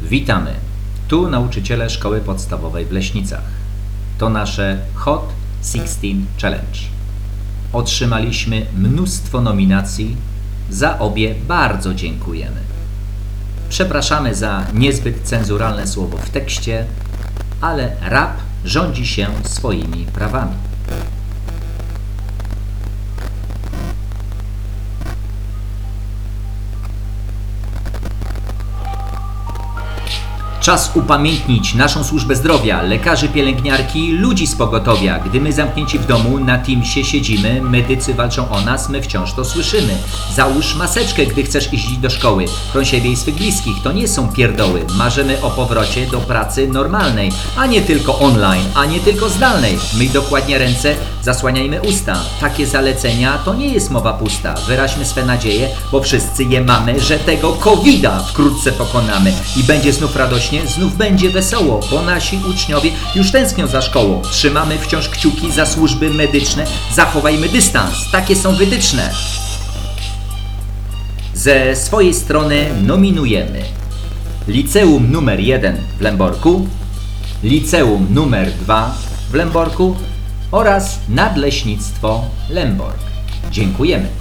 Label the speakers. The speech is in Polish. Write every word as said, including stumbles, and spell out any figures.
Speaker 1: Witamy! Tu nauczyciele szkoły podstawowej w Leśnicach. To nasze Hot szesnaście Challenge. Otrzymaliśmy mnóstwo nominacji, za obie bardzo dziękujemy. Przepraszamy za niezbyt cenzuralne słowo w tekście, ale rap rządzi się swoimi prawami. Czas upamiętnić naszą służbę zdrowia, lekarzy, pielęgniarki, ludzi z pogotowia. Gdy my zamknięci w domu na Teamsie siedzimy, medycy walczą o nas, my wciąż to słyszymy. Załóż maseczkę, gdy chcesz iść do szkoły. Chroń siebie i swych bliskich, to nie są pierdoły. Marzymy o powrocie do pracy normalnej, a nie tylko online, a nie tylko zdalnej. Myj dokładnie ręce, zasłaniajmy usta. Takie zalecenia to nie jest mowa pusta. Wyraźmy swe nadzieje, bo wszyscy je mamy, że tego kowida wkrótce pokonamy i będzie znów radośnie. Znów będzie wesoło, bo nasi uczniowie już tęsknią za szkołą. Trzymamy wciąż kciuki za służby medyczne. Zachowajmy dystans, takie są wytyczne. Ze swojej strony nominujemy Liceum numer jeden w Lęborku, Liceum numer dwa w Lęborku oraz Nadleśnictwo Lęborg. Dziękujemy.